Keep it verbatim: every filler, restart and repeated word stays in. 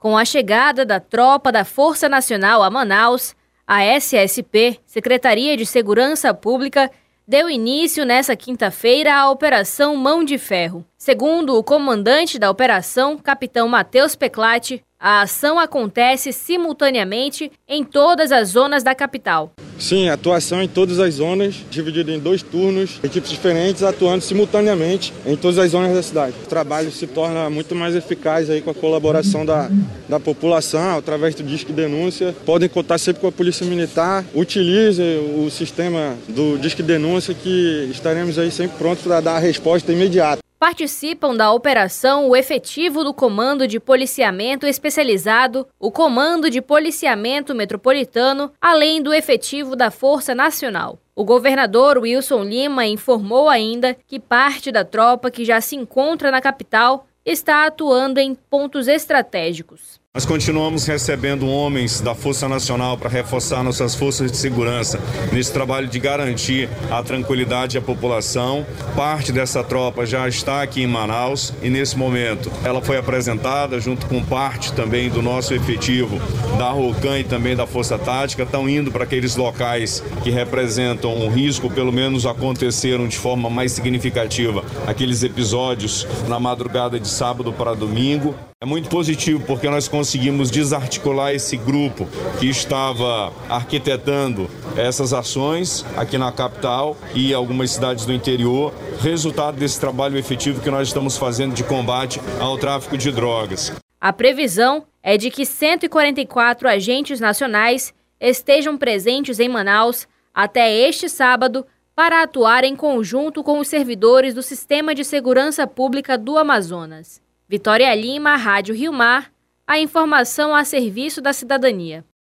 Com a chegada da tropa da Força Nacional a Manaus, a S S P, Secretaria de Segurança Pública, deu início nesta quinta-feira à Operação Mão de Ferro. Segundo o comandante da operação, capitão Matheus Peclati, a ação acontece simultaneamente em todas as zonas da capital. Sim, atuação em todas as zonas, dividida em dois turnos, equipes diferentes atuando simultaneamente em todas as zonas da cidade. O trabalho se torna muito mais eficaz aí com a colaboração da, da população, através do Disque Denúncia. Podem contar sempre com a Polícia Militar. Utilize o sistema do Disque Denúncia, que estaremos aí sempre prontos para dar a resposta imediata. Participam da operação o efetivo do Comando de Policiamento Especializado, o Comando de Policiamento Metropolitano, além do efetivo da Força Nacional. O governador Wilson Lima informou ainda que parte da tropa que já se encontra na capital está atuando em pontos estratégicos. Nós continuamos recebendo homens da Força Nacional para reforçar nossas forças de segurança nesse trabalho de garantir a tranquilidade à população. Parte dessa tropa já está aqui em Manaus e nesse momento ela foi apresentada junto com parte também do nosso efetivo da ROCAM e também da Força Tática. Estão indo para aqueles locais que representam um risco, pelo menos aconteceram de forma mais significativa aqueles episódios na madrugada de sábado para domingo. É muito positivo porque nós conseguimos desarticular esse grupo que estava arquitetando essas ações aqui na capital e algumas cidades do interior, resultado desse trabalho efetivo que nós estamos fazendo de combate ao tráfico de drogas. A previsão é de que cento e quarenta e quatro agentes nacionais estejam presentes em Manaus até este sábado para atuar em conjunto com os servidores do Sistema de Segurança Pública do Amazonas. Vitória Lima, Rádio Rio Mar, a informação a serviço da cidadania.